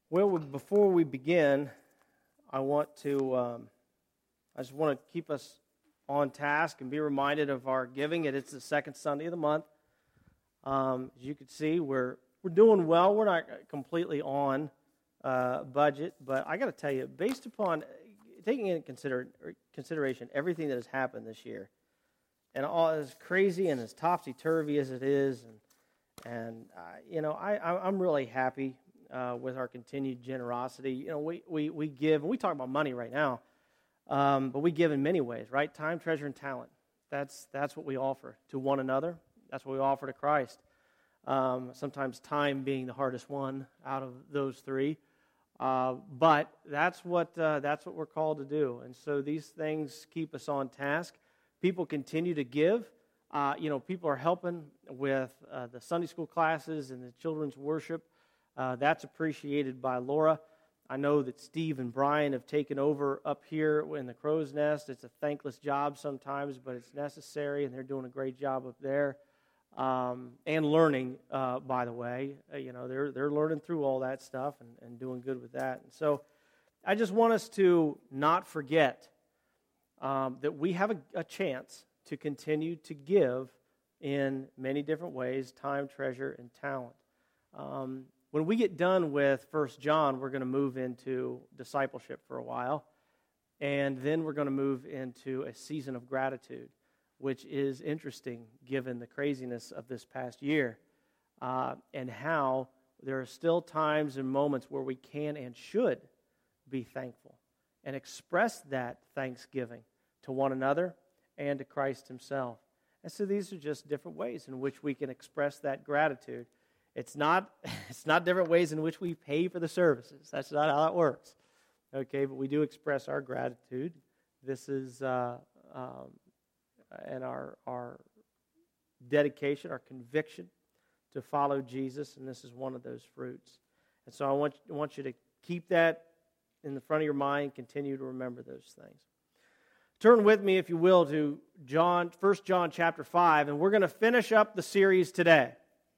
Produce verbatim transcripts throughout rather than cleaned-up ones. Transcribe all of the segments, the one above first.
Well, we- before we begin, I want to, um, I just want to keep us on task and be reminded of our giving. It is the second Sunday of the month. Um, as you can see, we're we're doing well. We're not completely on uh, budget, but I got to tell you, based upon taking into consider, consideration everything that has happened this year, and all as crazy and as topsy-turvy as it is, and and uh, you know, I I'm really happy. Uh, with our continued generosity. You know, we, we, we give, and we talk about money right now, um, but we give in many ways, right? Time, treasure, and talent. That's that's what we offer to one another. That's what we offer to Christ. Um, sometimes time being the hardest one out of those three. Uh, but that's what uh, that's what we're called to do. And so these things keep us on task. People continue to give. Uh, you know, people are helping with uh, the Sunday school classes and the children's worship. Uh, that's appreciated by Laura. I know that Steve and Brian have taken over up here in the Crow's Nest. It's a thankless job sometimes, but it's necessary, and they're doing a great job up there. Um, and learning, uh, by the way. Uh, you know, they're they're learning through all that stuff and, and doing good with that. And so I just want us to not forget um, that we have a, a chance to continue to give in many different ways, time, treasure, and talent. Um, When we get done with First John, we're going to move into discipleship for a while, and then we're going to move into a season of gratitude, which is interesting given the craziness of this past year, uh, and how there are still times and moments where we can and should be thankful and express that thanksgiving to one another and to Christ himself. And so these are just different ways in which we can express that gratitude. It's not it's not different ways in which we pay for the services. That's not how it works. Okay, but we do express our gratitude. This is uh, um, and our our dedication, our conviction to follow Jesus, and this is one of those fruits. And so I want I want you to keep that in the front of your mind. Continue to remember those things. Turn with me, if you will, to John, First John chapter five, and we're going to finish up the series today.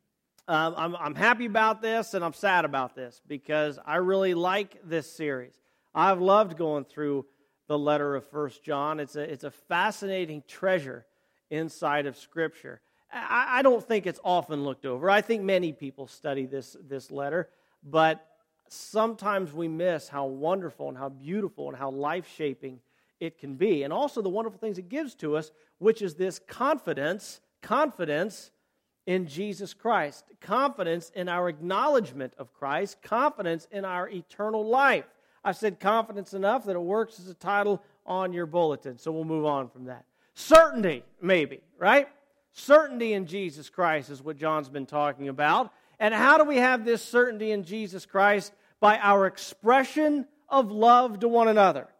Um, I'm, I'm happy about this, and I'm sad about this, because I really like this series. I've loved going through the letter of First John. It's a, it's a fascinating treasure inside of Scripture. I, I don't think it's often looked over. I think many people study this, this letter, but sometimes we miss how wonderful and how beautiful and how life-shaping it can be. And also the wonderful things it gives to us, which is this confidence, confidence in Jesus Christ, confidence in our acknowledgement of Christ, confidence in our eternal life. I've said confidence enough that it works as a title on your bulletin, so we'll move on from that. Certainty, maybe, right? Certainty in Jesus Christ is what John's been talking about. And how do we have this certainty in Jesus Christ? By our expression of love to one another.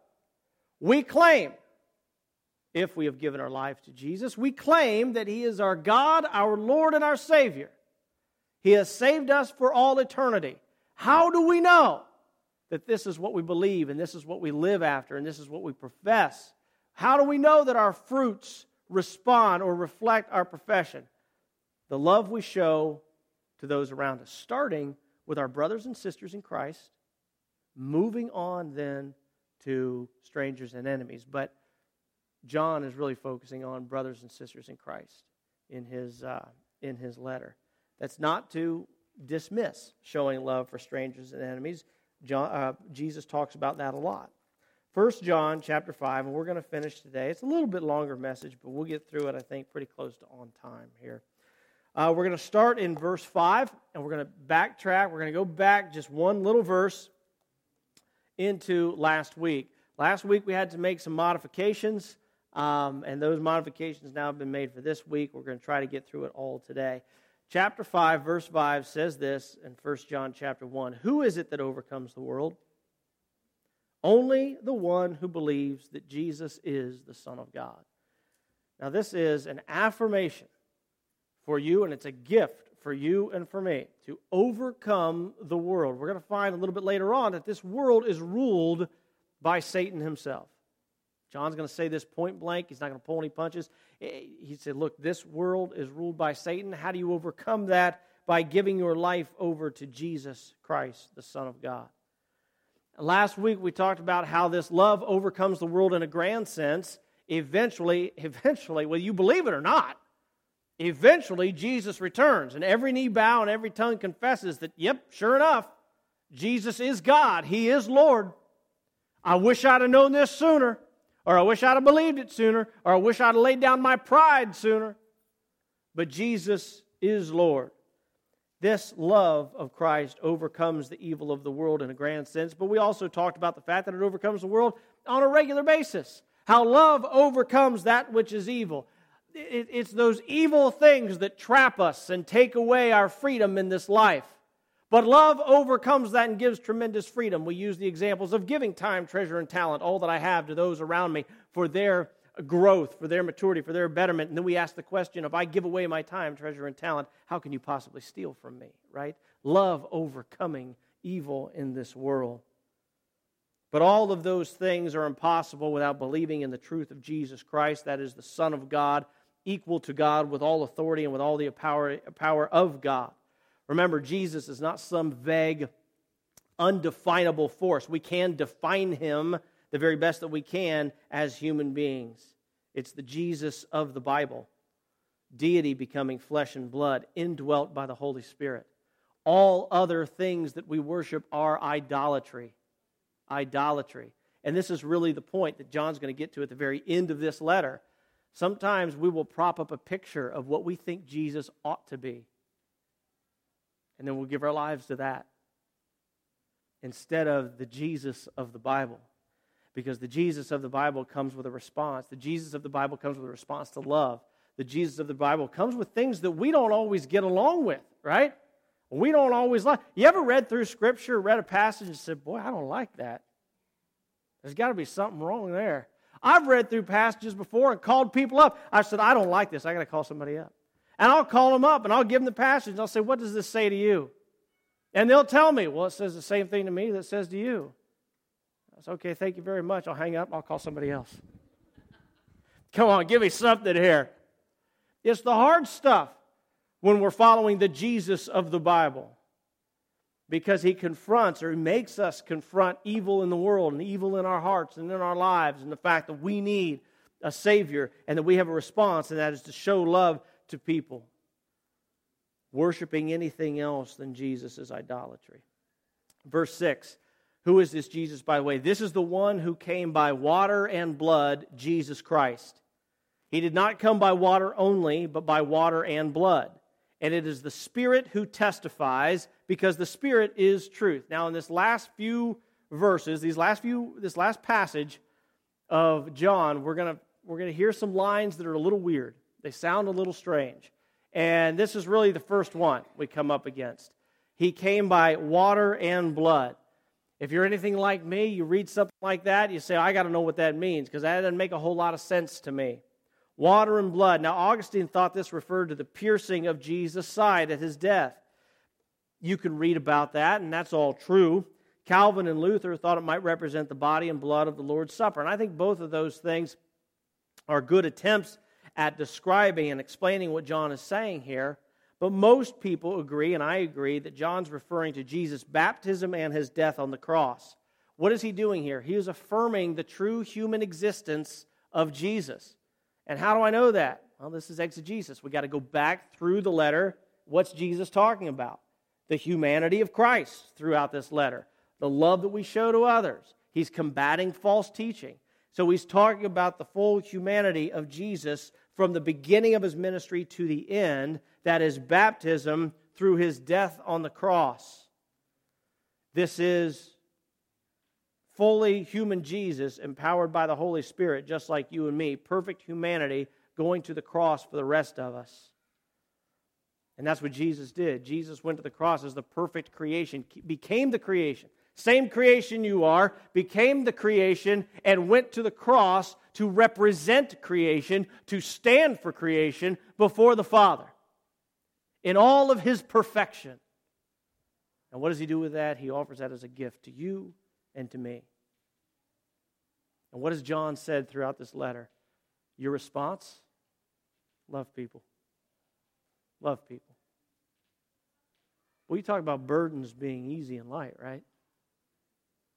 We claim, if we have given our life to Jesus, we claim that He is our God, our Lord, and our Savior. He has saved us for all eternity. How do we know that this is what we believe, and this is what we live after, and this is what we profess? How do we know that our fruits respond or reflect our profession? The love we show to those around us, starting with our brothers and sisters in Christ, moving on then to strangers and enemies. But John is really focusing on brothers and sisters in Christ in his uh, in his letter. That's not to dismiss showing love for strangers and enemies. John, uh, Jesus talks about that a lot. First John chapter five, and we're going to finish today. It's a little bit longer message, but we'll get through it, I think, pretty close to on time here. Uh, we're going to start in verse five, and we're going to backtrack. We're going to go back just one little verse into last week. Last week we had to make some modifications. Um, and those modifications now have been made for this week. We're going to try to get through it all today. Chapter five, verse five says this in First John chapter one. Who is it that overcomes the world? Only the one who believes that Jesus is the Son of God. Now this is an affirmation for you, and it's a gift for you and for me to overcome the world. We're going to find a little bit later on that this world is ruled by Satan himself. John's going to say this point blank. He's not going to pull any punches. He said, look, this world is ruled by Satan. How do you overcome that? By giving your life over to Jesus Christ, the Son of God. Last week we talked about how this love overcomes the world in a grand sense. Eventually, eventually, whether you believe it or not, eventually Jesus returns, and every knee bow and every tongue confesses that, yep, sure enough, Jesus is God. He is Lord. I wish I'd have known this sooner, or I wish I'd have believed it sooner, or I wish I'd have laid down my pride sooner. But Jesus is Lord. This love of Christ overcomes the evil of the world in a grand sense, but we also talked about the fact that it overcomes the world on a regular basis. How love overcomes that which is evil. It's those evil things that trap us and take away our freedom in this life. But love overcomes that and gives tremendous freedom. We use the examples of giving time, treasure, and talent, all that I have, to those around me for their growth, for their maturity, for their betterment. And then we ask the question, if I give away my time, treasure, and talent, how can you possibly steal from me, right? Love overcoming evil in this world. But all of those things are impossible without believing in the truth of Jesus Christ, that is the Son of God, equal to God with all authority and with all the power, power of God. Remember, Jesus is not some vague, undefinable force. We can define him the very best that we can as human beings. It's the Jesus of the Bible. Deity becoming flesh and blood, indwelt by the Holy Spirit. All other things that we worship are idolatry. Idolatry. And this is really the point that John's going to get to at the very end of this letter. Sometimes we will prop up a picture of what we think Jesus ought to be. And then we'll give our lives to that instead of the Jesus of the Bible. Because the Jesus of the Bible comes with a response. The Jesus of the Bible comes with a response to love. The Jesus of the Bible comes with things that we don't always get along with, right? We don't always like. You ever read through Scripture, read a passage and said, boy, I don't like that. There's got to be something wrong there. I've read through passages before and called people up. I said, I don't like this. I got to call somebody up. And I'll call them up and I'll give them the passage and I'll say, what does this say to you? And they'll tell me, well, it says the same thing to me that it says to you. I said, okay, thank you very much. I'll hang up. I'll call somebody else. Come on, give me something here. It's the hard stuff when we're following the Jesus of the Bible, because he confronts, or he makes us confront evil in the world and evil in our hearts and in our lives, and the fact that we need a Savior and that we have a response, and that is to show love to people. Worshiping anything else than Jesus is idolatry. Verse six, who is this Jesus, by the way? This is the one who came by water and blood, Jesus Christ. He did not come by water only, but by water and blood. And it is the Spirit who testifies, because the Spirit is truth. Now, in this last few verses, these last few, this last passage of John, we're gonna we're gonna hear some lines that are a little weird. They sound a little strange, and this is really the first one we come up against. He came by water and blood. If you're anything like me, you read something like that, you say, I got to know what that means, because that doesn't make a whole lot of sense to me. Water and blood. Now, Augustine thought this referred to the piercing of Jesus' side at his death. You can read about that, and that's all true. Calvin and Luther thought it might represent the body and blood of the Lord's Supper. And I think both of those things are good attempts at describing and explaining what John is saying here. But most people agree, and I agree, that John's referring to Jesus' baptism and his death on the cross. What is he doing here? He is affirming the true human existence of Jesus. And how do I know that? Well, this is exegesis. We've got to go back through the letter. What's Jesus talking about? The humanity of Christ throughout this letter. The love that we show to others. He's combating false teaching. So he's talking about the full humanity of Jesus from the beginning of his ministry to the end. That is baptism through his death on the cross. This is fully human Jesus, empowered by the Holy Spirit, just like you and me. Perfect humanity going to the cross for the rest of us. And that's what Jesus did. Jesus went to the cross as the perfect creation, became the creation. Same creation you are, became the creation, and went to the cross to represent creation, to stand for creation before the Father in all of his perfection. And what does he do with that? He offers that as a gift to you and to me. And what has John said throughout this letter? Your response? Love people. Love people. Well, you talk about burdens being easy and light, right?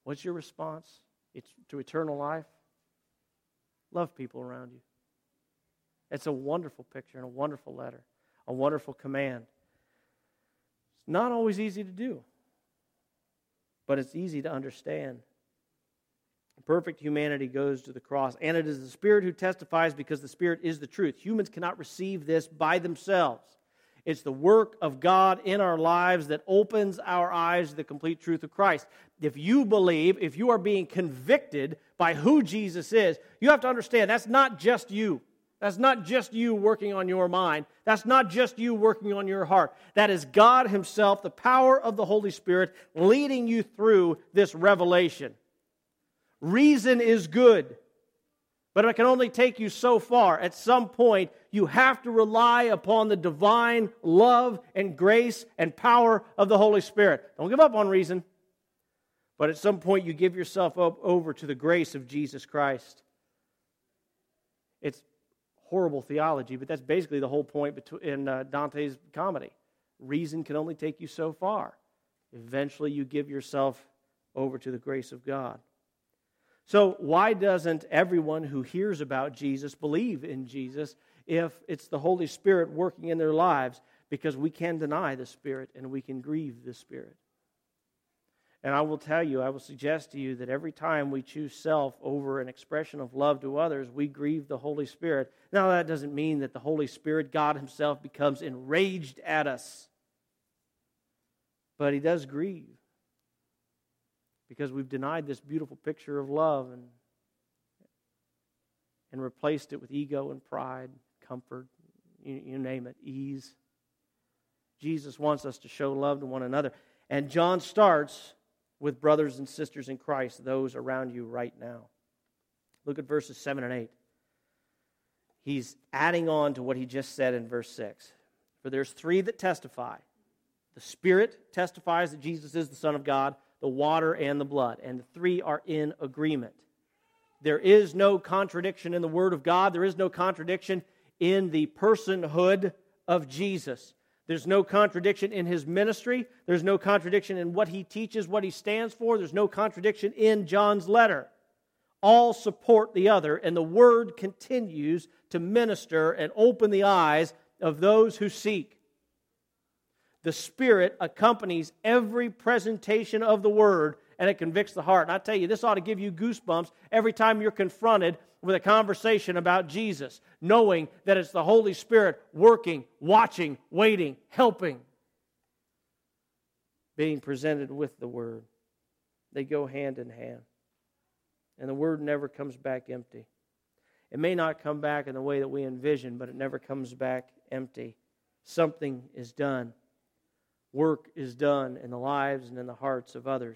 What's your response? It's to eternal life. Love people around you. It's a wonderful picture and a wonderful letter, a wonderful command. It's not always easy to do, but it's easy to understand. Perfect humanity goes to the cross, and it is the Spirit who testifies because the Spirit is the truth. Humans cannot receive this by themselves. It's the work of God in our lives that opens our eyes to the complete truth of Christ. If you believe, if you are being convicted by who Jesus is, you have to understand that's not just you. That's not just you working on your mind. That's not just you working on your heart. That is God Himself, the power of the Holy Spirit, leading you through this revelation. Reason is good, but it can only take you so far. At some point, you have to rely upon the divine love and grace and power of the Holy Spirit. Don't give up on reason, but at some point you give yourself up over to the grace of Jesus Christ. It's horrible theology, but that's basically the whole point in Dante's comedy. Reason can only take you so far. Eventually you give yourself over to the grace of God. So why doesn't everyone who hears about Jesus believe in Jesus if it's the Holy Spirit working in their lives? Because we can deny the Spirit and we can grieve the Spirit. And I will tell you, I will suggest to you that every time we choose self over an expression of love to others, we grieve the Holy Spirit. Now that doesn't mean that the Holy Spirit, God Himself, becomes enraged at us. But He does grieve. Because we've denied this beautiful picture of love and, and replaced it with ego and pride, comfort, you, you name it, ease. Jesus wants us to show love to one another. And John starts with brothers and sisters in Christ, those around you right now. Look at verses seven and eight. He's adding on to what he just said in verse six. For there's three that testify. The Spirit testifies that Jesus is the Son of God, the water and the blood, and the three are in agreement. There is no contradiction in the Word of God. There is no contradiction in the personhood of Jesus. There's no contradiction in His ministry. There's no contradiction in what He teaches, what He stands for. There's no contradiction in John's letter. All support the other, and the Word continues to minister and open the eyes of those who seek. The Spirit accompanies every presentation of the Word, and it convicts the heart. And I tell you, this ought to give you goosebumps every time you're confronted with a conversation about Jesus, knowing that it's the Holy Spirit working, watching, waiting, helping, being presented with the Word. They go hand in hand. And the Word never comes back empty. It may not come back in the way that we envision, but it never comes back empty. Something is done. Work is done in the lives and in the hearts of others.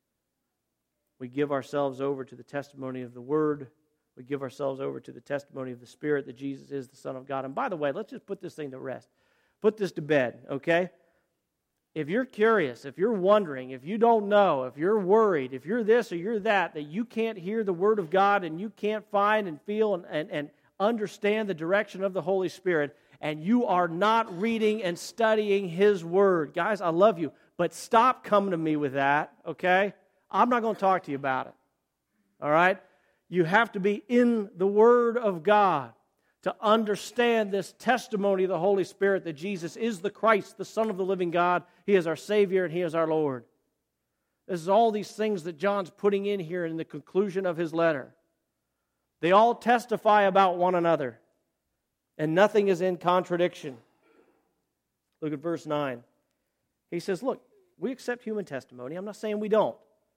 We give ourselves over to the testimony of the Word. We give ourselves over to the testimony of the Spirit that Jesus is the Son of God. And by the way, let's just put this thing to rest. Put this to bed, okay? If you're curious, if you're wondering, if you don't know, if you're worried, if you're this or you're that, that you can't hear the Word of God and you can't find and feel and, and, and understand the direction of the Holy Spirit, and you are not reading and studying His Word. Guys, I love you, but stop coming to me with that, okay? I'm not going to talk to you about it, all right? You have to be in the Word of God to understand this testimony of the Holy Spirit that Jesus is the Christ, the Son of the living God. He is our Savior and He is our Lord. This is all these things that John's putting in here in the conclusion of his letter. They all testify about one another. And nothing is in contradiction. Look at verse nine. He says, look, we accept human testimony. I'm not saying we don't.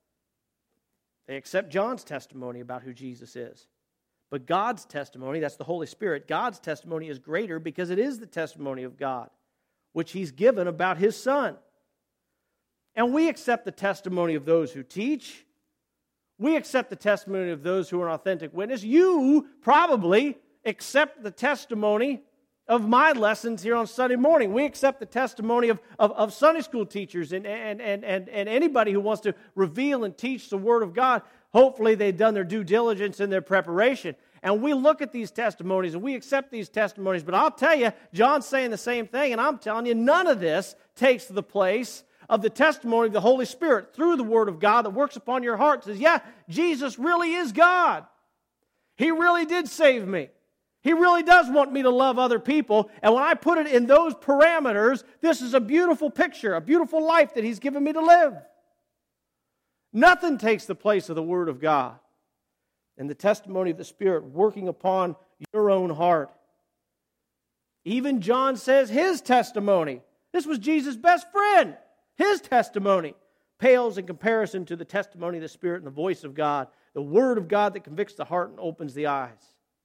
They accept John's testimony about who Jesus is. But God's testimony, that's the Holy Spirit, God's testimony is greater because it is the testimony of God, which He's given about His Son. And we accept the testimony of those who teach. We accept the testimony of those who are an authentic witness. You probably accept the testimony of my lessons here on Sunday morning. We accept the testimony of, of, of Sunday school teachers and, and, and, and, and anybody who wants to reveal and teach the Word of God. Hopefully they've done their due diligence in their preparation. And we look at these testimonies and we accept these testimonies. But I'll tell you, John's saying the same thing, and I'm telling you, none of this takes the place of the testimony of the Holy Spirit through the Word of God that works upon your heart. Says, yeah, Jesus really is God. He really did save me. He really does want me to love other people. And when I put it in those parameters, this is a beautiful picture, a beautiful life that He's given me to live. Nothing takes the place of the Word of God and the testimony of the Spirit working upon your own heart. Even John says his testimony, this was Jesus' best friend, his testimony pales in comparison to the testimony of the Spirit and the voice of God, the Word of God that convicts the heart and opens the eyes.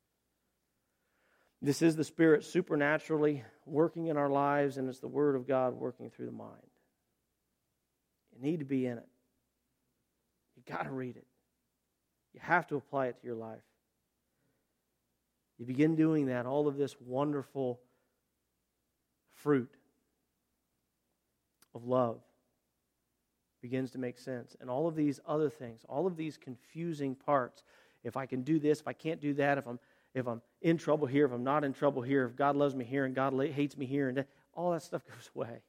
This is the Spirit supernaturally working in our lives, and it's the Word of God working through the mind. You need to be in it. You got to read it. You have to apply it to your life. You begin doing that, all of this wonderful fruit of love begins to make sense. And all of these other things, all of these confusing parts, if I can do this, if I can't do that, if I'm if I'm in trouble here, if I'm not in trouble here, if God loves me here and God hates me here, and that, all that stuff goes away.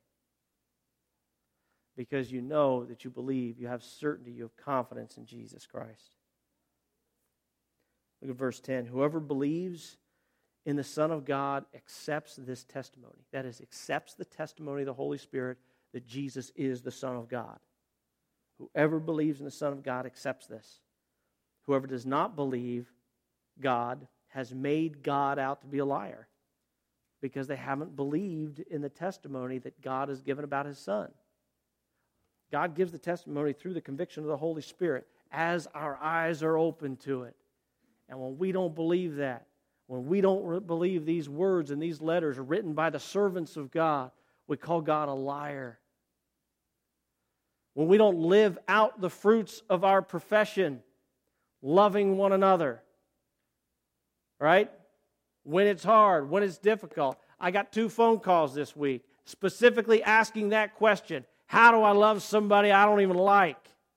Because you know that you believe, you have certainty, you have confidence in Jesus Christ. Look at verse ten. Whoever believes in the Son of God accepts this testimony. That is, accepts the testimony of the Holy Spirit that Jesus is the Son of God. Whoever believes in the Son of God accepts this. Whoever does not believe God has made God out to be a liar, because they haven't believed in the testimony that God has given about His Son. God gives the testimony through the conviction of the Holy Spirit as our eyes are open to it. And when we don't believe that, when we don't believe these words and these letters are written by the servants of God, we call God a liar. When we don't live out the fruits of our profession, loving one another, right? When it's hard, when it's difficult. I got two phone calls this week specifically asking that question. How do I love somebody I don't even like?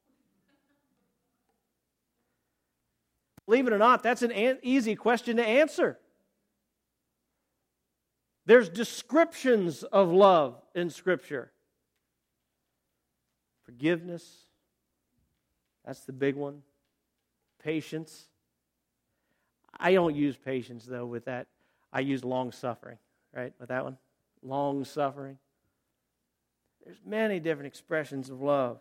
Believe it or not, that's an an easy question to answer. There's descriptions of love in Scripture. Forgiveness, that's the big one. Patience. I don't use patience, though, with that. I use long-suffering, right, with that one. Long-suffering. There's many different expressions of love.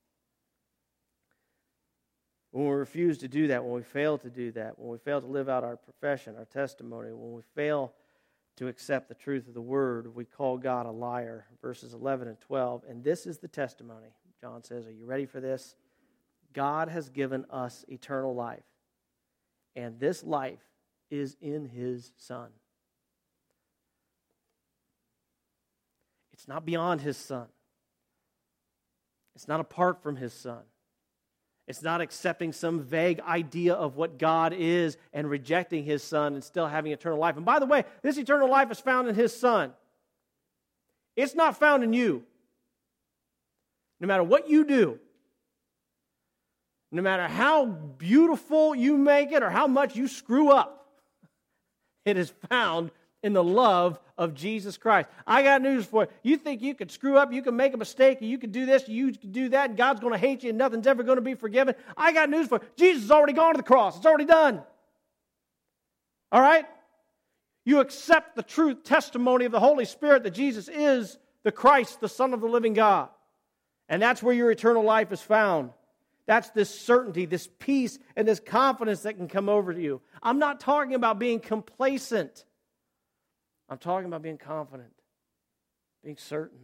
When we refuse to do that, when we fail to do that, when we fail to live out our profession, our testimony, when we fail to accept the truth of the Word, we call God a liar. Verses eleven and twelve. And this is the testimony. John says, are you ready for this? God has given us eternal life, and this life is in His Son. It's not beyond His Son. It's not apart from His Son. It's not accepting some vague idea of what God is and rejecting His Son and still having eternal life. And by the way, this eternal life is found in His Son. It's not found in you. No matter what you do, no matter how beautiful you make it or how much you screw up, it is found in the love of Jesus Christ. I got news for you. You think you could screw up, you can make a mistake, you can do this, you can do that, and God's going to hate you and nothing's ever going to be forgiven. I got news for you. Jesus has already gone to the cross. It's already done. All right? You accept the truth testimony of the Holy Spirit that Jesus is the Christ, the Son of the living God. And that's where your eternal life is found. That's this certainty, this peace, and this confidence that can come over to you. I'm not talking about being complacent. I'm talking about being confident, being certain.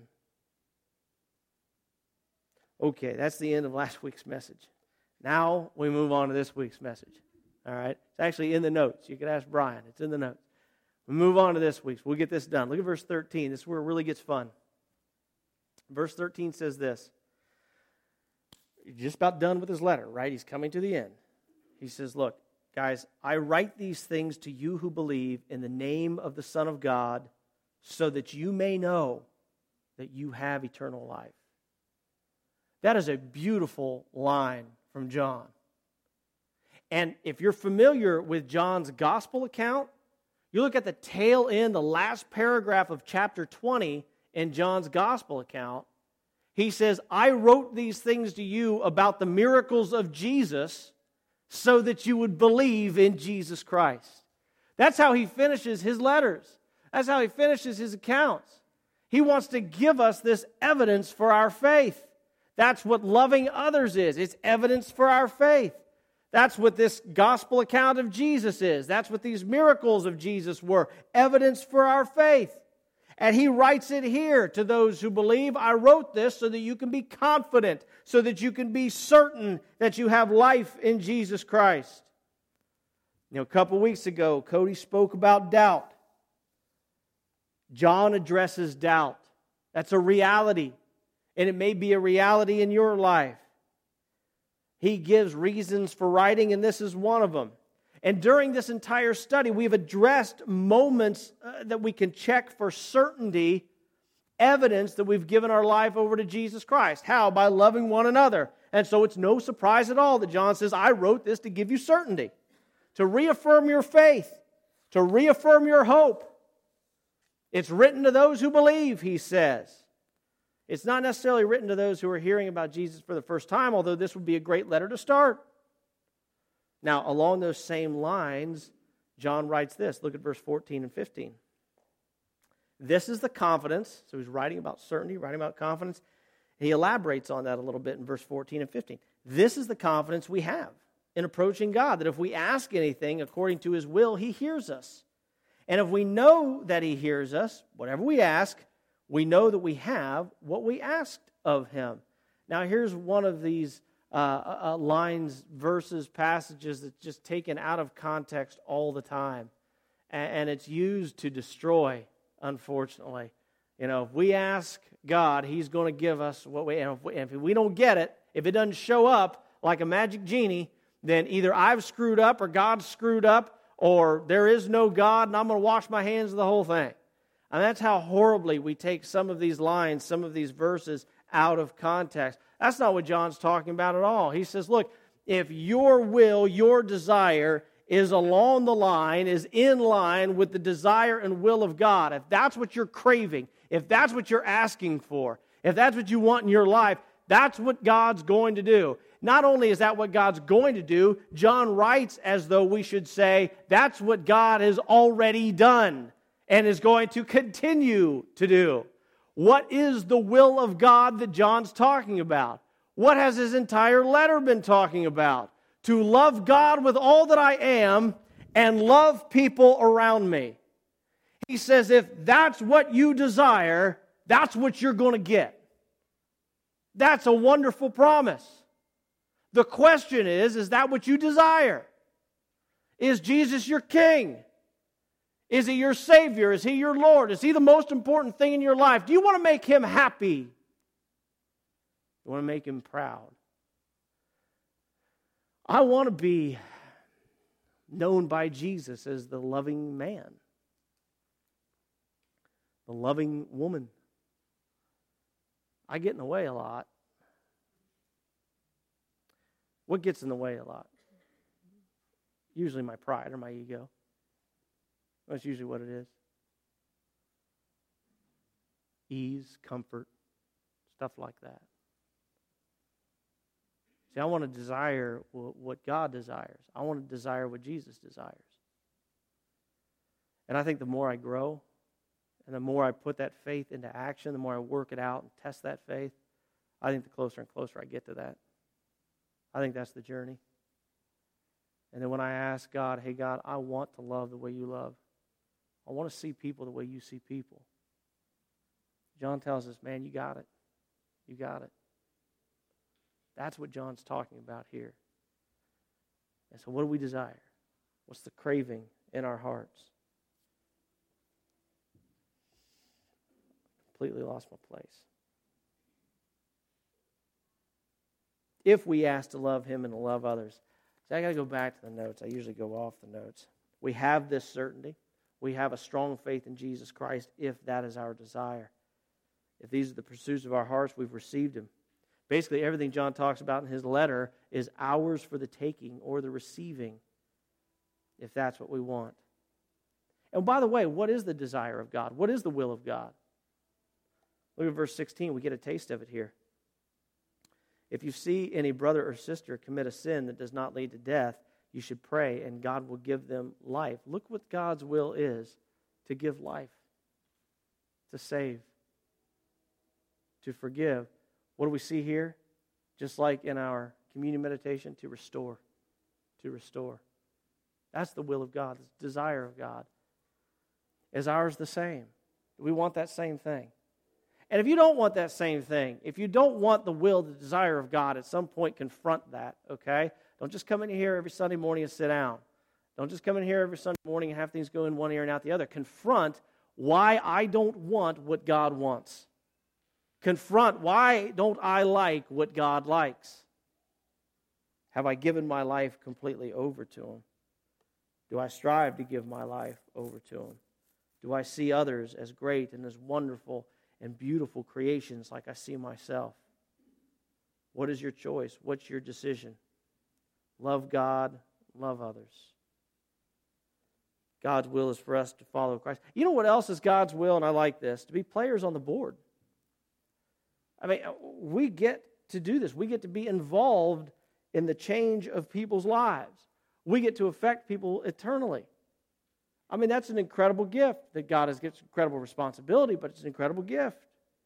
Okay, that's the end of last week's message. Now we move on to this week's message. All right? It's actually in the notes. You can ask Brian. It's in the notes. We move on to this week's. We'll get this done. Look at verse thirteen. This is where it really gets fun. Verse thirteen says this. He's just about done with his letter, right? He's coming to the end. He says, look, guys, I write these things to you who believe in the name of the Son of God so that you may know that you have eternal life. That is a beautiful line from John. And if you're familiar with John's gospel account, you look at the tail end, the last paragraph of chapter twenty in John's gospel account, He says, I wrote these things to you about the miracles of Jesus so that you would believe in Jesus Christ. That's how he finishes his letters. That's how he finishes his accounts. He wants to give us this evidence for our faith. That's what loving others is. It's evidence for our faith. That's what this gospel account of Jesus is. That's what these miracles of Jesus were. Evidence for our faith. And he writes it here to those who believe. I wrote this so that you can be confident, so that you can be certain that you have life in Jesus Christ. You know, a couple weeks ago, Cody spoke about doubt. John addresses doubt. That's a reality, and it may be a reality in your life. He gives reasons for writing, and this is one of them. And during this entire study, we've addressed moments uh, that we can check for certainty, evidence that we've given our life over to Jesus Christ. How? By loving one another. And so it's no surprise at all that John says, I wrote this to give you certainty, to reaffirm your faith, to reaffirm your hope. It's written to those who believe, he says. It's not necessarily written to those who are hearing about Jesus for the first time, although this would be a great letter to start. Now, along those same lines, John writes this. Look at verse fourteen and fifteen. This is the confidence. So he's writing about certainty, writing about confidence. He elaborates on that a little bit in verse fourteen and fifteen. This is the confidence we have in approaching God, that if we ask anything according to his will, he hears us. And if we know that he hears us, whatever we ask, we know that we have what we asked of him. Now, here's one of these uh, uh, lines, verses, passages that's just taken out of context all the time. And, and it's used to destroy, unfortunately. You know, if we ask God, he's going to give us what we, and if we, and if we don't get it, if it doesn't show up like a magic genie, then either I've screwed up or God's screwed up, or there is no God and I'm going to wash my hands of the whole thing. And that's how horribly we take some of these lines, some of these verses out of context. That's not what John's talking about at all. He says, look, if your will, your desire is along the line, is in line with the desire and will of God, if that's what you're craving, if that's what you're asking for, if that's what you want in your life, that's what God's going to do. Not only is that what God's going to do, John writes as though we should say, that's what God has already done and is going to continue to do. What is the will of God that John's talking about? What has his entire letter been talking about? To love God with all that I am and love people around me. He says if that's what you desire, that's what you're going to get. That's a wonderful promise. The question is, is that what you desire? Is Jesus your King? Is he your Savior? Is he your Lord? Is he the most important thing in your life? Do you want to make him happy? You want to make him proud? I want to be known by Jesus as the loving man, the loving woman. I get in the way a lot. What gets in the way a lot? Usually my pride or my ego. That's usually what it is. Ease, comfort, stuff like that. See, I want to desire what God desires. I want to desire what Jesus desires. And I think the more I grow, and the more I put that faith into action, the more I work it out and test that faith, I think the closer and closer I get to that. I think that's the journey. And then when I ask God, hey God, I want to love the way you love. I want to see people the way you see people. John tells us, man, you got it. You got it. That's what John's talking about here. And so what do we desire? What's the craving in our hearts? Completely lost my place. If we ask to love him and to love others. See, I got to go back to the notes. I usually go off the notes. We have this certainty. We have a strong faith in Jesus Christ if that is our desire. If these are the pursuits of our hearts, we've received him. Basically, everything John talks about in his letter is ours for the taking or the receiving, if that's what we want. And by the way, what is the desire of God? What is the will of God? Look at verse sixteen. We get a taste of it here. If you see any brother or sister commit a sin that does not lead to death, you should pray, and God will give them life. Look what God's will is, to give life, to save, to forgive. What do we see here? Just like in our communion meditation, to restore, to restore. That's the will of God, the desire of God. Is ours the same? We want that same thing. And if you don't want that same thing, if you don't want the will, the desire of God, at some point confront that, okay? Don't just come in here every Sunday morning and sit down. Don't just come in here every Sunday morning and have things go in one ear and out the other. Confront why I don't want what God wants. Confront why don't I like what God likes. Have I given my life completely over to Him? Do I strive to give my life over to Him? Do I see others as great and as wonderful and beautiful creations like I see myself? What is your choice? What's your decision? Love God, love others. God's will is for us to follow Christ. You know what else is God's will, and I like this? To be players on the board. I mean, we get to do this. We get to be involved in the change of people's lives. We get to affect people eternally. I mean, that's an incredible gift that God has given, incredible responsibility, but it's an incredible gift.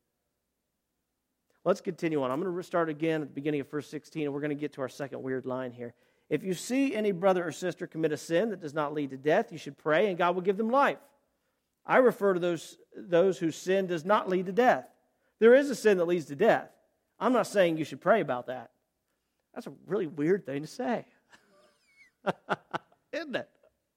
Let's continue on. I'm going to start again at the beginning of verse sixteen, and we're going to get to our second weird line here. If you see any brother or sister commit a sin that does not lead to death, you should pray, and God will give them life. I refer to those, those whose sin does not lead to death. There is a sin that leads to death. I'm not saying you should pray about that. That's a really weird thing to say. Isn't it?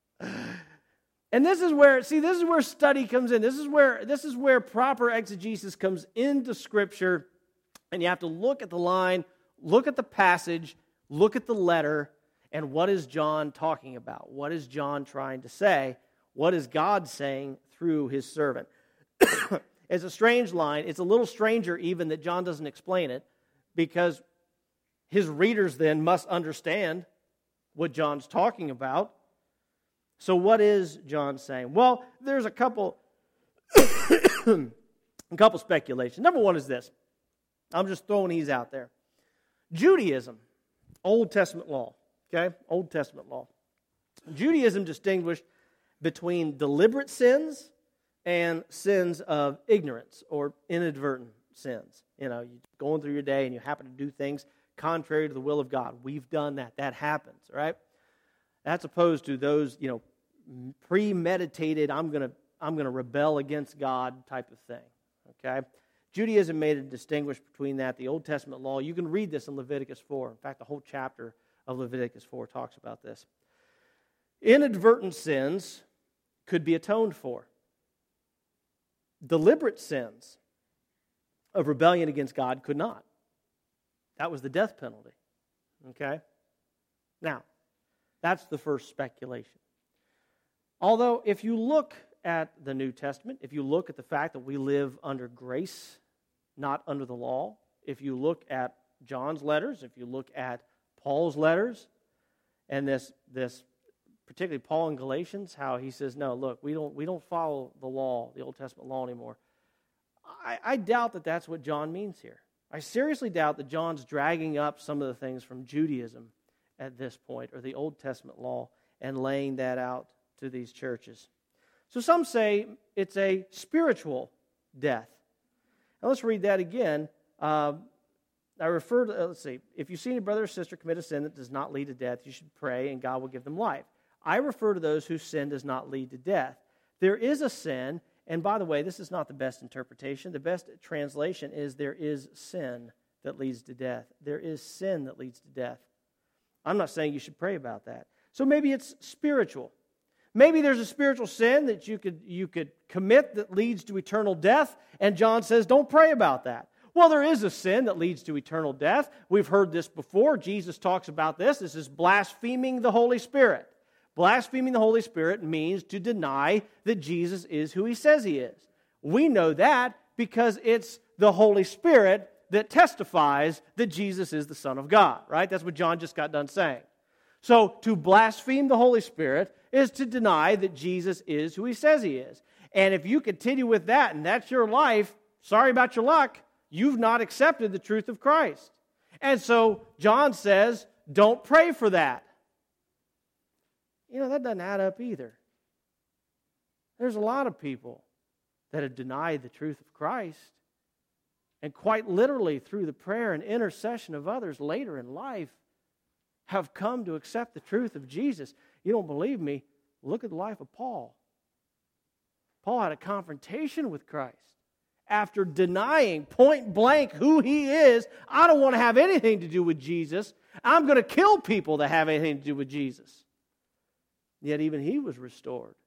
And this is where, see, this is where study comes in. This is where, this is where proper exegesis comes into Scripture, and you have to look at the line, look at the passage, look at the letter, and what is John talking about? What is John trying to say? What is God saying through his servant? It's a strange line. It's a little stranger even that John doesn't explain it, because his readers then must understand what John's talking about. So what is John saying? Well, there's a couple, a couple speculations. Number one is this. I'm just throwing these out there. Judaism, Old Testament law, okay? Old Testament law. Judaism distinguished between deliberate sins and sins of ignorance or inadvertent sins. You know, you're going through your day and you happen to do things contrary to the will of God. We've done that. That happens, right? That's opposed to those, you know, premeditated, I'm going to I'm going to rebel against God type of thing, okay? Judaism made a distinguish between that. The Old Testament law, you can read this in Leviticus four. In fact, the whole chapter of Leviticus four talks about this. Inadvertent sins could be atoned for. Deliberate sins of rebellion against God could not. That was the death penalty, okay? Now, that's the first speculation. Although, if you look at the New Testament, if you look at the fact that we live under grace, not under the law, if you look at John's letters, if you look at Paul's letters, and this, this particularly Paul in Galatians, how he says, no, look, we don't, we don't follow the law, the Old Testament law anymore. I, I doubt that that's what John means here. I seriously doubt that John's dragging up some of the things from Judaism at this point, or the Old Testament law, and laying that out to these churches. So some say it's a spiritual death. Now let's read that again. Uh, I refer to, uh, let's see, if you see any brother or sister commit a sin that does not lead to death, you should pray and God will give them life. I refer to those whose sin does not lead to death. There is a sin, and by the way, this is not the best interpretation. The best translation is there is sin that leads to death. There is sin that leads to death. I'm not saying you should pray about that. So maybe it's spiritual. Maybe there's a spiritual sin that you could you could commit that leads to eternal death, and John says, don't pray about that. Well, there is a sin that leads to eternal death. We've heard this before. Jesus talks about this. This is blaspheming the Holy Spirit. Blaspheming the Holy Spirit means to deny that Jesus is who He says He is. We know that because it's the Holy Spirit that testifies that Jesus is the Son of God, right? That's what John just got done saying. So to blaspheme the Holy Spirit is to deny that Jesus is who He says He is. And if you continue with that and that's your life, sorry about your luck, you've not accepted the truth of Christ. And so John says, don't pray for that. You know, that doesn't add up either. There's a lot of people that have denied the truth of Christ, and quite literally through the prayer and intercession of others later in life have come to accept the truth of Jesus. You don't believe me? Look at the life of Paul. Paul had a confrontation with Christ after denying point blank who he is. I don't want to have anything to do with Jesus. I'm going to kill people that have anything to do with Jesus. Yet even he was restored.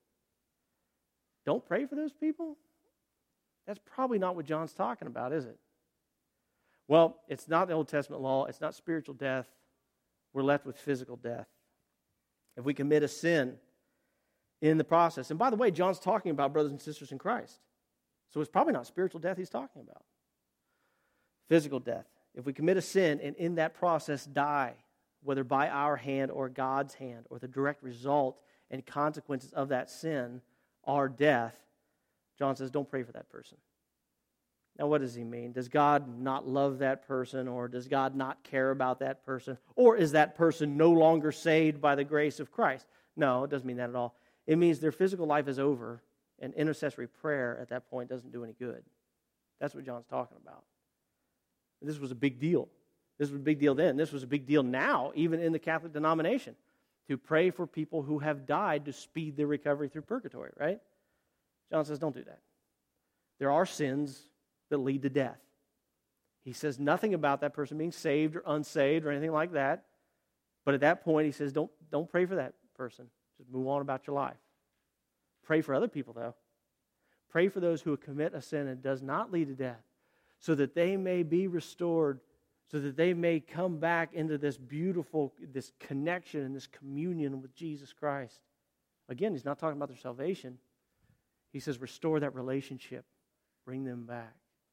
Don't pray for those people? That's probably not what John's talking about, is it? Well, it's not the Old Testament law. It's not spiritual death. We're left with physical death. If we commit a sin in the process. And by the way, John's talking about brothers and sisters in Christ. So it's probably not spiritual death he's talking about. Physical death. If we commit a sin and in that process die, whether by our hand or God's hand, or the direct result and consequences of that sin are death, John says, don't pray for that person. Now, what does he mean? Does God not love that person, or does God not care about that person? Or is that person no longer saved by the grace of Christ? No, it doesn't mean that at all. It means their physical life is over, and intercessory prayer at that point doesn't do any good. That's what John's talking about. This was a big deal. This was a big deal then. This was a big deal now, even in the Catholic denomination, to pray for people who have died to speed their recovery through purgatory, right? John says, don't do that. There are sins that lead to death. He says nothing about that person being saved or unsaved or anything like that. But at that point, he says, don't, don't pray for that person. Just move on about your life. Pray for other people, though. Pray for those who commit a sin that does not lead to death, so that they may be restored, so that they may come back into this beautiful, this connection and this communion with Jesus Christ. Again, he's not talking about their salvation. He says, restore that relationship. Bring them back.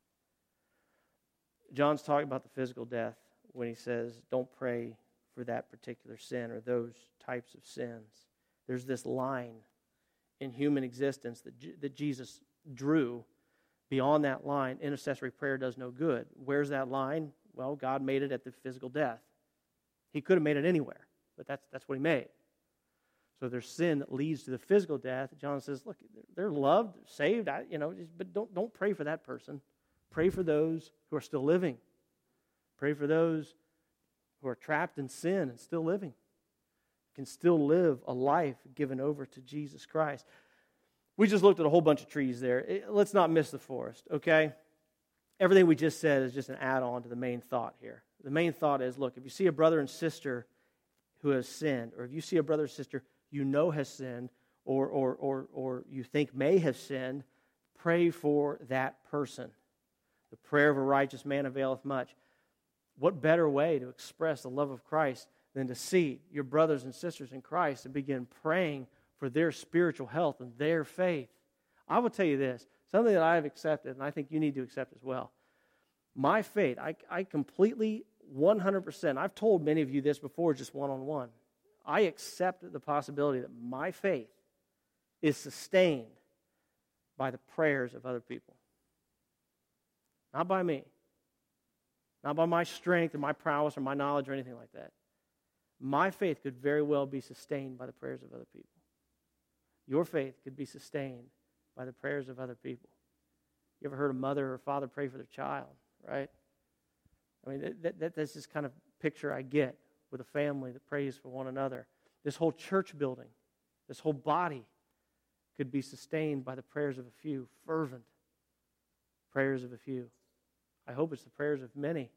John's talking about the physical death when he says, don't pray for that particular sin or those types of sins. There's this line in human existence that, J- that Jesus drew. Beyond that line, intercessory prayer does no good. Where's that line? Well, God made it at the physical death. He could have made it anywhere, but that's that's what he made. So there's sin that leads to the physical death. John says, look, they're loved, they're saved, I, you know, just, but don't, don't pray for that person. Pray for those who are still living. Pray for those who are trapped in sin and still living, can still live a life given over to Jesus Christ. We just looked at a whole bunch of trees there. Let's not miss the forest, okay? Everything we just said is just an add-on to the main thought here. The main thought is, look, if you see a brother and sister who has sinned, or if you see a brother or sister you know has sinned, or, or, or, or you think may have sinned, pray for that person. The prayer of a righteous man availeth much. What better way to express the love of Christ than to see your brothers and sisters in Christ and begin praying for their spiritual health and their faith? I will tell you this, something that I have accepted, and I think you need to accept as well. My faith, I, I completely, one hundred percent, I've told many of you this before, just one-on-one. I accept the possibility that my faith is sustained by the prayers of other people. Not by me. Not by my strength or my prowess or my knowledge or anything like that. My faith could very well be sustained by the prayers of other people. Your faith could be sustained by the prayers of other people. You ever heard a mother or father pray for their child, right? I mean, that, that, that's this kind of picture I get with a family that prays for one another. This whole church building, this whole body could be sustained by the prayers of a few, fervent prayers of a few. I hope it's the prayers of many.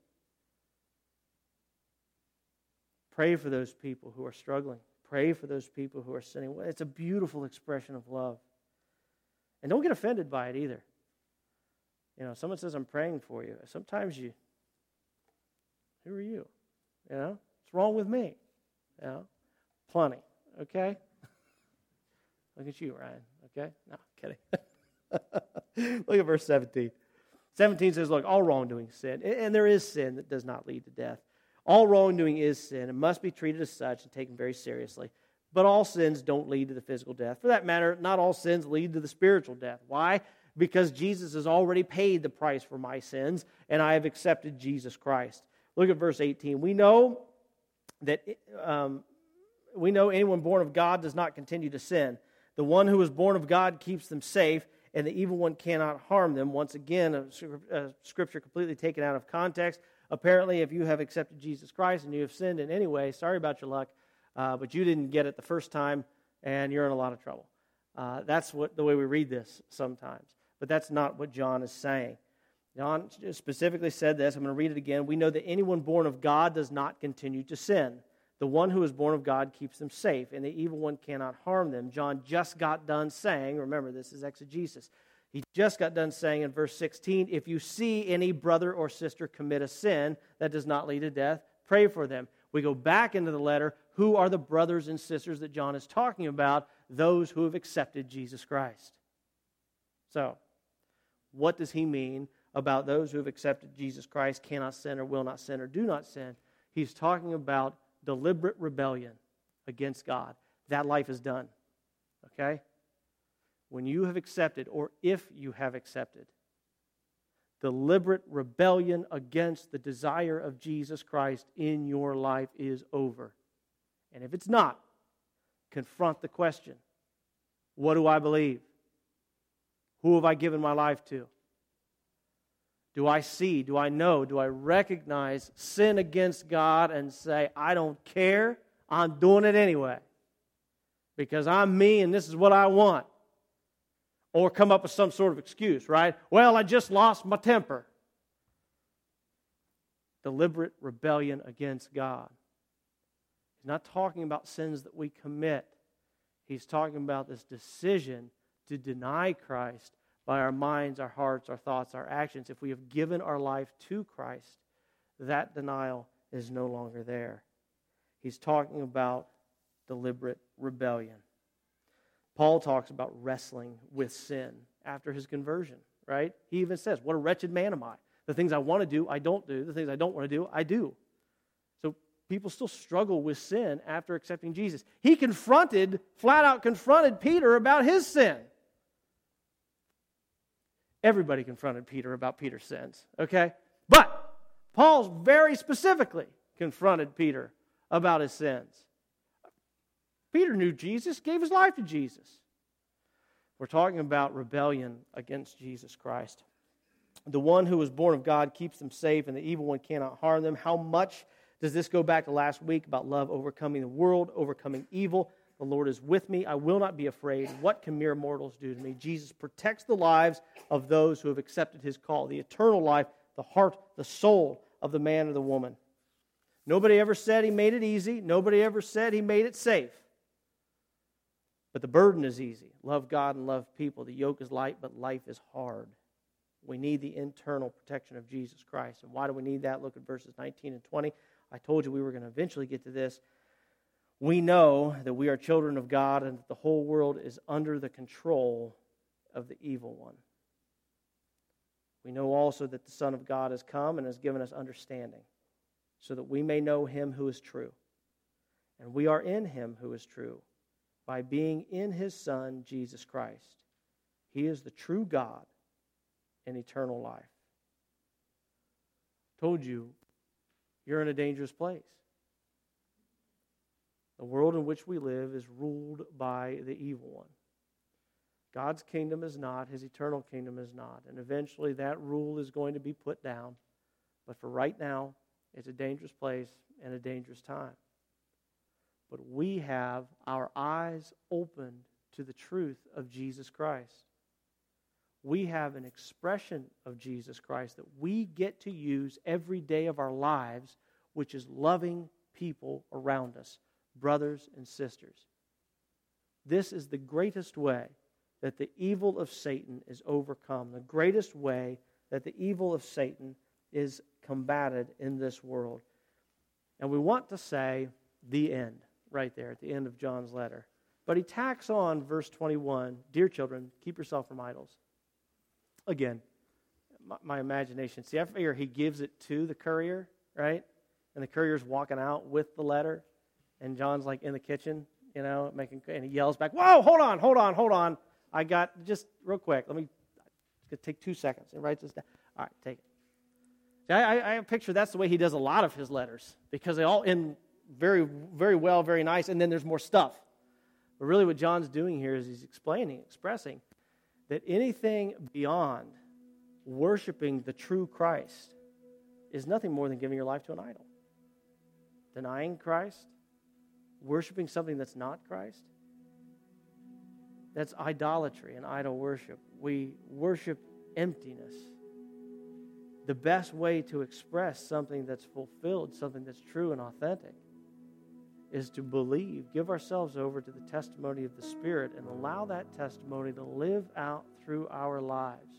Pray for those people who are struggling. Pray for those people who are sinning. It's a beautiful expression of love. And don't get offended by it either. You know, someone says, I'm praying for you. Sometimes you, who are you? You know, what's wrong with me? You know, plenty, okay? Look at you, Ryan, okay? No, kidding. Look at verse seventeen. seventeen says, look, all wrongdoing is sin. And there is sin that does not lead to death. All wrongdoing is sin and must be treated as such and taken very seriously. But all sins don't lead to the physical death. For that matter, not all sins lead to the spiritual death. Why? Because Jesus has already paid the price for my sins, and I have accepted Jesus Christ. Look at verse eighteen. We know that um, we know anyone born of God does not continue to sin. The one who is born of God keeps them safe, and the evil one cannot harm them. Once again, a, a scripture completely taken out of context. Apparently, if you have accepted Jesus Christ and you have sinned in any way, sorry about your luck, uh, but you didn't get it the first time, and you're in a lot of trouble. Uh, that's what the way we read this sometimes. But that's not what John is saying. John specifically said this. I'm going to read it again. We know that anyone born of God does not continue to sin. The one who is born of God keeps them safe, and the evil one cannot harm them. John just got done saying, remember, this is exegesis. He just got done saying in verse sixteen, if you see any brother or sister commit a sin that does not lead to death, pray for them. We go back into the letter. Who are the brothers and sisters that John is talking about? Those who have accepted Jesus Christ. So, what does he mean about those who have accepted Jesus Christ, cannot sin or will not sin or do not sin? He's talking about deliberate rebellion against God. That life is done. Okay? When you have accepted, or if you have accepted, deliberate rebellion against the desire of Jesus Christ in your life is over. And if it's not, confront the question, what do I believe? Who have I given my life to? Do I see, do I know, do I recognize sin against God and say, I don't care, I'm doing it anyway because I'm me and this is what I want? Or come up with some sort of excuse, right? Well, I just lost my temper. Deliberate rebellion against God. He's not talking about sins that we commit. He's talking about this decision to deny Christ by our minds, our hearts, our thoughts, our actions. If we have given our life to Christ, that denial is no longer there. He's talking about deliberate rebellion. Paul talks about wrestling with sin after his conversion, right? He even says, what a wretched man am I. The things I want to do, I don't do. The things I don't want to do, I do. So people still struggle with sin after accepting Jesus. He confronted, flat out confronted Peter about his sin. Everybody confronted Peter about Peter's sins, okay? But Paul's very specifically confronted Peter about his sins. Peter knew Jesus, gave his life to Jesus. We're talking about rebellion against Jesus Christ. The one who is born of God keeps them safe, and the evil one cannot harm them. How much does this go back to last week about love overcoming the world, overcoming evil? The Lord is with me. I will not be afraid. What can mere mortals do to me? Jesus protects the lives of those who have accepted his call, the eternal life, the heart, the soul of the man or the woman. Nobody ever said he made it easy. Nobody ever said he made it safe. But the burden is easy. Love God and love people. The yoke is light, but life is hard. We need the internal protection of Jesus Christ. And why do we need that? Look at verses nineteen and twenty. I told you we were going to eventually get to this. We know that we are children of God and that the whole world is under the control of the evil one. We know also that the Son of God has come and has given us understanding so that we may know him who is true. And we are in him who is true by being in his Son, Jesus Christ. He is the true God and eternal life. Told you, you're in a dangerous place. The world in which we live is ruled by the evil one. God's kingdom is not, his eternal kingdom is not. And eventually that rule is going to be put down. But for right now, it's a dangerous place and a dangerous time. But we have our eyes opened to the truth of Jesus Christ. We have an expression of Jesus Christ that we get to use every day of our lives, which is loving people around us, brothers and sisters. This is the greatest way that the evil of Satan is overcome, the greatest way that the evil of Satan is combated in this world. And we want to say the end, right there at the end of John's letter. But he tacks on verse twenty-one, dear children, keep yourself from idols. Again, my, my imagination. See, I figure he gives it to the courier, right? And the courier's walking out with the letter. And John's like in the kitchen, you know, making, and he yells back, whoa, hold on, hold on, hold on. I got, just real quick, let me, it's going to take two seconds and write this down. All right, take it. See, I, I picture that's the way he does a lot of his letters, because they all end very, very well, very nice, and then there's more stuff. But really what John's doing here is he's explaining, expressing that anything beyond worshiping the true Christ is nothing more than giving your life to an idol. Denying Christ, worshiping something that's not Christ, that's idolatry and idol worship. We worship emptiness. The best way to express something that's fulfilled, something that's true and authentic, is to believe, give ourselves over to the testimony of the Spirit, and allow that testimony to live out through our lives.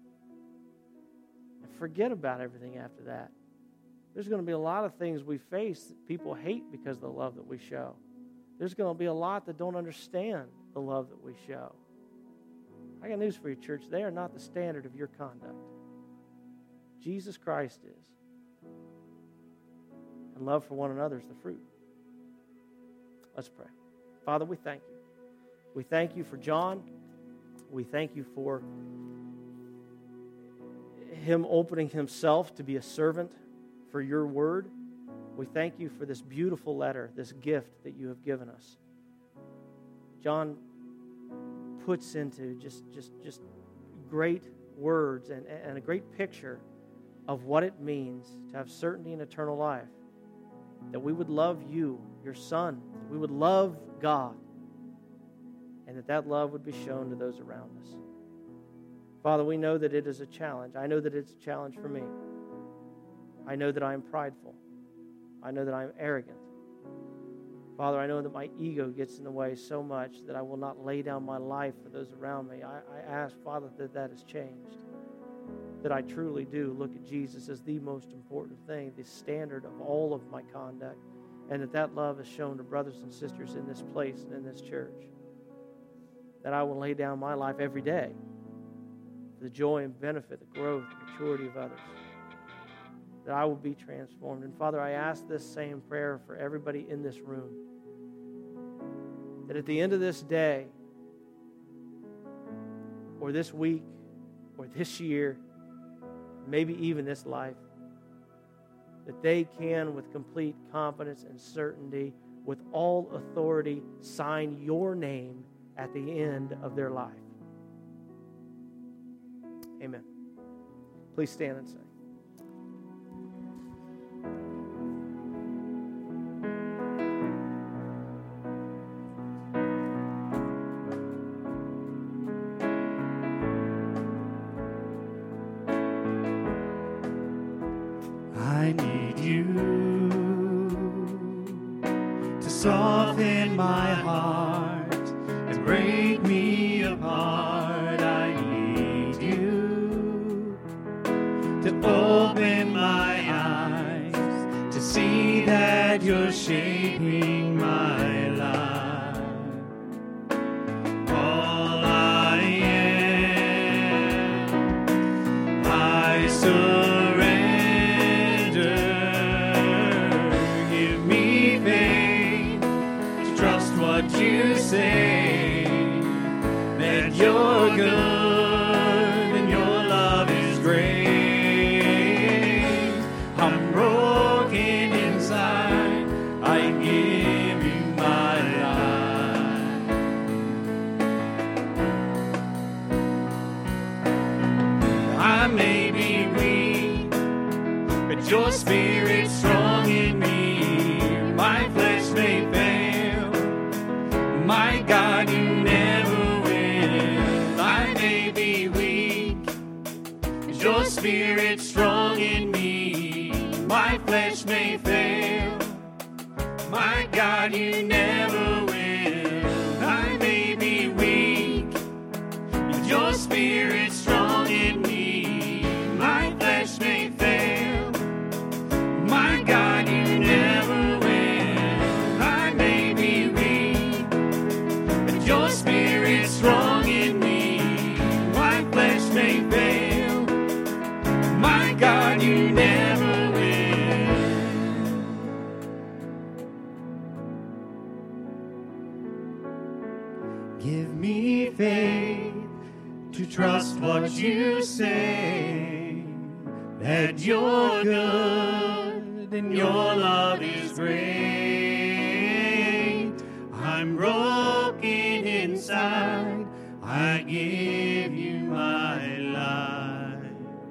And forget about everything after that. There's going to be a lot of things we face that people hate because of the love that we show. There's going to be a lot that don't understand the love that we show. I got news for you, church. They are not the standard of your conduct. Jesus Christ is. And love for one another is the fruit. Let's pray. Father, we thank you. We thank you for John. We thank you for him opening himself to be a servant for your word. We thank you for this beautiful letter, this gift that you have given us. John puts into just, just, just great words and, and a great picture of what it means to have certainty in eternal life. That we would love you, your Son. We would love God. And that that love would be shown to those around us. Father, we know that it is a challenge. I know that it's a challenge for me. I know that I am prideful. I know that I am arrogant. Father, I know that my ego gets in the way so much that I will not lay down my life for those around me. I, I ask, Father, that that has changed. That I truly do look at Jesus as the most important thing, the standard of all of my conduct, and that that love is shown to brothers and sisters in this place and in this church. That I will lay down my life every day for the joy and benefit, the growth and maturity of others. That I will be transformed. And Father, I ask this same prayer for everybody in this room. That at the end of this day, or this week, or this year, maybe even this life, that they can, with complete confidence and certainty, with all authority, sign your name at the end of their life. Amen. Please stand and sing. I need you to soften my heart and break me apart. I need you to open my eyes to see that you're shaping my life. All I am, I surrender. You say that you're good and your love is great. I'm broken inside. I give you my life. I may be weak, but your spirit's strong in me. My flesh may fail. My God, you never will. I may be weak, but your spirit's strong in me. My flesh may fail. My God, you never will. I may be weak, but your spirit's strong in me. My flesh may fail. My God, you never will. Your spirit's strong in me. My flesh may fail. My God, you never will. Give me faith to trust what you say, that that you're good and your love is great. I'm broken inside, I give you my life.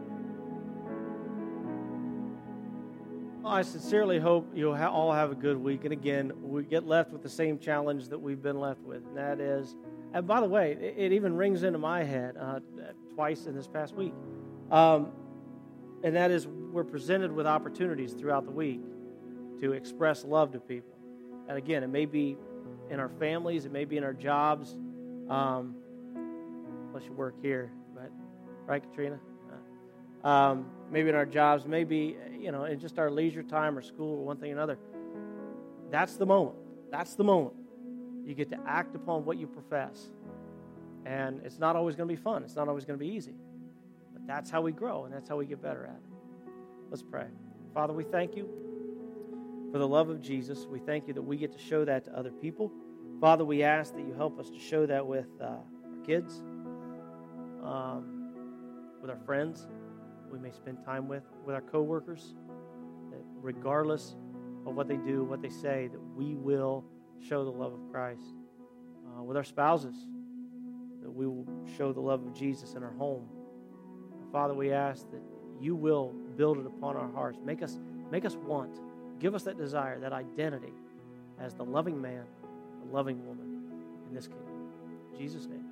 Well, I sincerely hope you'll ha- all have a good week. And again, we get left with the same challenge that we've been left with, and that is, and by the way, it, it even rings into my head uh, twice in this past week. Um, and that is, we're presented with opportunities throughout the week to express love to people. And again, it may be in our families, it may be in our jobs, um, unless you work here, but right, Katrina? Uh, um, maybe in our jobs, maybe, you know, in just our leisure time or school or one thing or another. That's the moment. That's the moment. You get to act upon what you profess. And it's not always going to be fun. It's not always going to be easy. But that's how we grow, and that's how we get better at it. Let's pray. Father, we thank you for the love of Jesus. We thank you that we get to show that to other people. Father, we ask that you help us to show that with uh, our kids, um, with our friends we may spend time with, with our coworkers, that regardless of what they do, what they say, that we will show the love of Christ. Uh, with our spouses, that we will show the love of Jesus in our home. Father, we ask that you will build it upon our hearts. Make us, make us want. Give us that desire, that identity as the loving man, the loving woman in this kingdom. In Jesus' name.